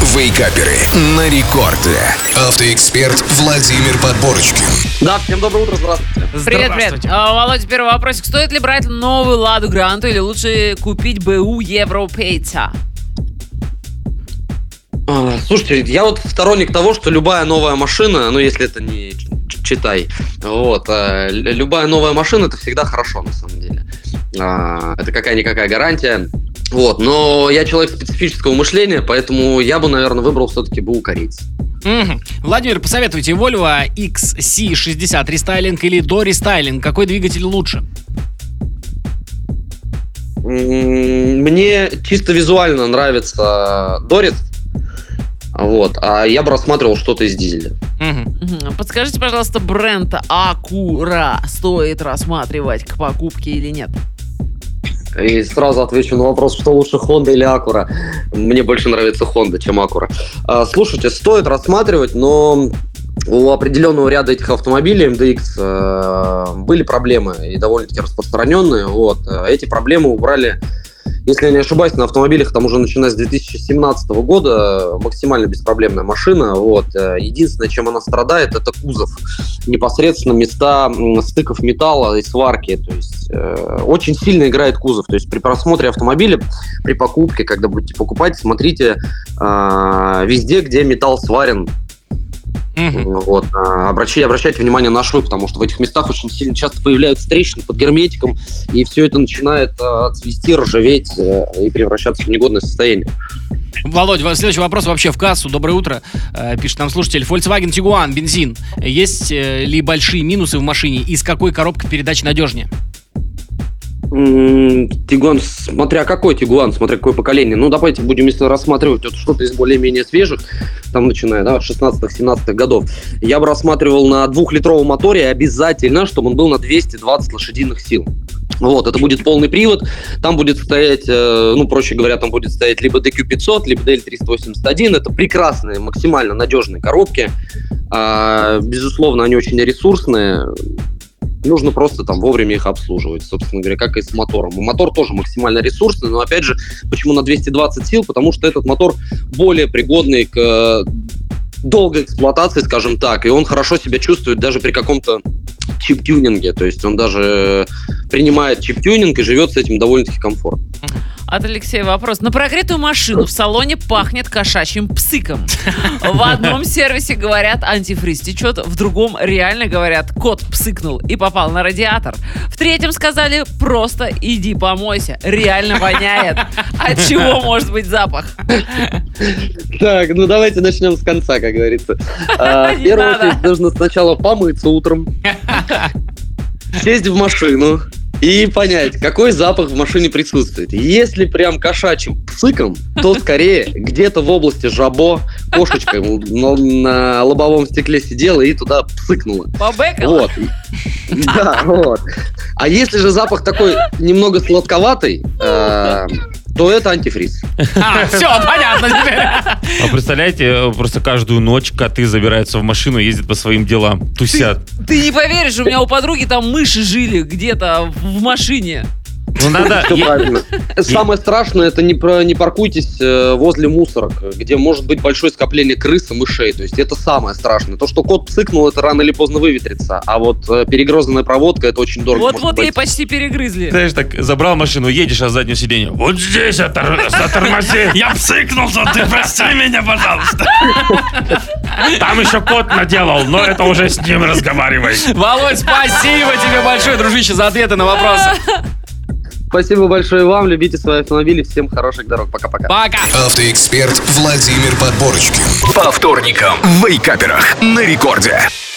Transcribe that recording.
Вейкаперы на рекорде. Автоэксперт Владимир Подборочкин. Да, всем доброе утро, здравствуйте. Привет. Володя, первый вопросик. Стоит ли брать новую Ладу Гранту или лучше купить БУ Европейца? Слушайте, я вот сторонник того, что любая новая машина, если это не читай, любая новая машина — это всегда хорошо, на самом деле. Это какая-никакая гарантия. Но я человек специфического мышления, поэтому я бы, наверное, выбрал все-таки БУ корейца. Владимир, посоветуйте, Volvo XC60 рестайлинг или дорестайлинг? Какой двигатель лучше? Мне чисто визуально нравится Дорис. А я бы рассматривал что-то из дизеля. Подскажите, пожалуйста, бренд Acura стоит рассматривать к покупке или нет? И сразу отвечу на вопрос, что лучше, Honda или Acura. Мне больше нравится Honda, чем Acura. Слушайте, стоит рассматривать, но у определенного ряда этих автомобилей MDX были проблемы, и довольно-таки распространенные. Эти проблемы убрали, если я не ошибаюсь, на автомобилях там уже начиная с 2017 года максимально беспроблемная машина. Единственное, чем она страдает, это кузов. Непосредственно места стыков металла и сварки. То есть очень сильно играет кузов. То есть при просмотре автомобиля, при покупке, когда будете покупать, смотрите везде, где металл сварен. Обращайте внимание на швы, потому что в этих местах очень сильно часто появляются трещины под герметиком, и все это начинает цвести, ржаветь и превращаться в негодное состояние. Володь, следующий вопрос вообще в кассу. Доброе утро. Пишет нам слушатель. Volkswagen Tiguan, бензин. Есть ли большие минусы в машине? И с какой коробкой передач надежнее? Тигуан, смотря какой Тигуан, смотря какое поколение. Давайте будем, если рассматривать что-то из более-менее свежих, там начиная, 16-17 годов, я бы рассматривал на 2-литровом моторе обязательно, чтобы он был на 220 лошадиных сил. Это будет полный привод, там будет стоять, проще говоря, там будет стоять либо DQ500, либо DL381, это прекрасные, максимально надежные коробки, безусловно, они очень ресурсные. Нужно просто вовремя их обслуживать, собственно говоря, как и с мотором. Мотор тоже максимально ресурсный, но опять же, почему на 220 сил? Потому что этот мотор более пригодный к долгой эксплуатации, скажем так, и он хорошо себя чувствует даже при каком-то чип-тюнинге, то есть он даже принимает чип-тюнинг и живет с этим довольно-таки комфортно. От Алексея вопрос. На прогретую машину в салоне пахнет кошачьим псыком. В одном сервисе говорят, антифриз течет, в другом реально говорят, кот псыкнул и попал на радиатор. В третьем сказали, просто иди помойся, реально воняет. От чего может быть запах? Так, давайте начнем с конца, как говорится. В первую очередь нужно сначала помыться утром, сесть в машину и понять, какой запах в машине присутствует. Если прям кошачьим псыком, то скорее где-то в области жабо кошечка на лобовом стекле сидела и туда псыкнула. Побэкала? А если же запах такой немного сладковатый, то это антифриз. Все, понятно теперь. Представляете, просто каждую ночь коты забираются в машину, ездят по своим делам, тусят. Ты не поверишь, у меня у подруги там мыши жили где-то в машине. Надо... Все правильно. Самое страшное, это не паркуйтесь возле мусорок, где может быть большое скопление крыс и мышей. То есть это самое страшное. То, что кот псыкнул, это рано или поздно выветрится. А перегрызанная проводка, это очень дорого. Ей почти перегрызли. Знаешь, так забрал машину, едешь, а с заднего сиденья: вот здесь затормози. Я псыкнулся, ты прости меня, пожалуйста. Там еще кот наделал, но это уже с ним разговаривай. Володь, спасибо тебе большое, дружище, за ответы на вопросы. Спасибо большое вам, любите свои автомобили, всем хороших дорог, пока-пока. Пока. Автоэксперт Владимир Подборочкин. По вторникам в Вейкаперах на рекорде.